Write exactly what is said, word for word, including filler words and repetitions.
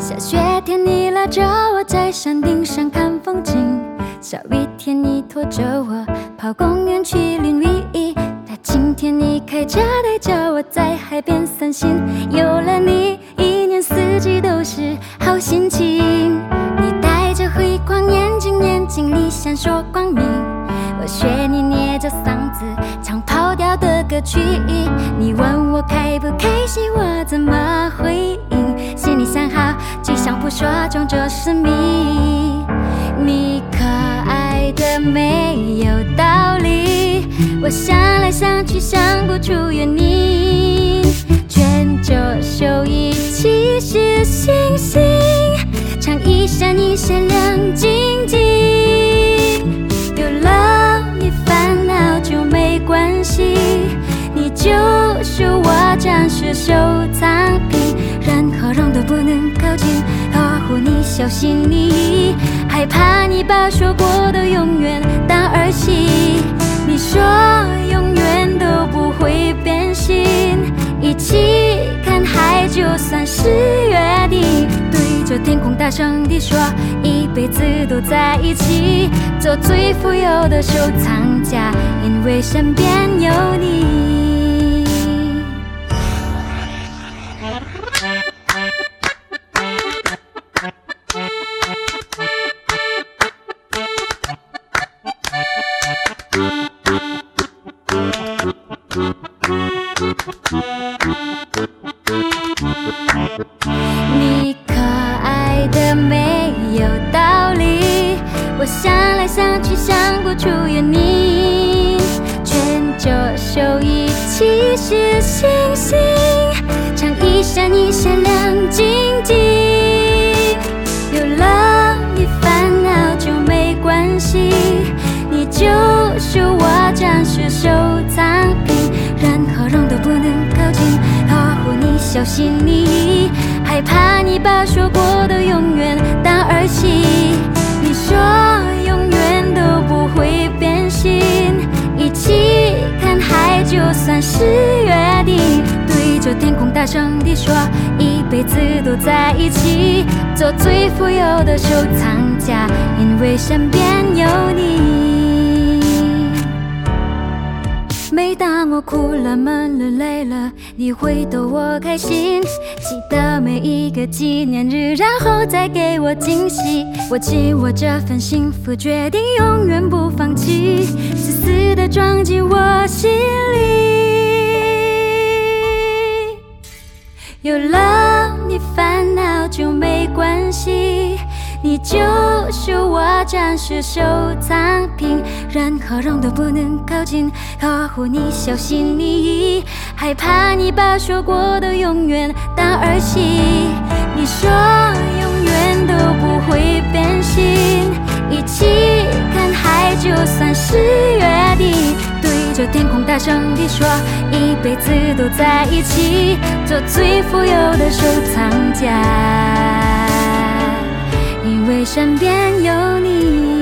下雪天你拉着我在山顶上看风景，下雨天你拖着我跑公园去淋雨，大晴天你开着带着我在海边散心，有了你一年四季都是好心情。你戴着灰框眼镜，眼睛里闪烁光明，我学你捏着嗓子唱跑调的歌曲，你问我开不开心，我怎么回应？心里想好吉祥谱说装着是谜，你可爱的没有道理，我想来想去想不出原因，卷着袖一起是星星，唱一闪一闪亮晶晶，有了你烦恼就没关系，你就是我暂时收藏品，任何人都不能靠近，呵护你小心翼翼，害怕你把说过的永远当儿戏，你说永远都不会变心，一起看海就算是约定，对着天空大声地说一辈子都在一起，做最富有的收藏家，因为身边有你。你可爱的没有道理，我想来想去想不出原因，卷着袖一起是星星，唱一闪一闪亮晶晶，有了你烦恼就没关系，你就是我暂时收藏品，任何人都不能靠近，呵护你小心翼翼，害怕你把说过的永远当儿戏，你说永远都不会变心，一起看海就算是约定，对着天空大声地说一辈子都在一起，做最富有的收藏家，因为身边有你。每当我哭了闷了累了，你会逗我开心，记得每一个纪念日，然后再给我惊喜，握紧我这份幸福，决定永远不放弃，死死地装进我心里，有了你烦恼就没关系，你就是我暂时收藏品，任何人都不能靠近，呵护你小心翼翼，害怕你把说过的永远当儿戏，你说永远都不会变心，一起看海就算是约定，对着天空大声地说一辈子都在一起，做最富有的收藏家，因为身边有你。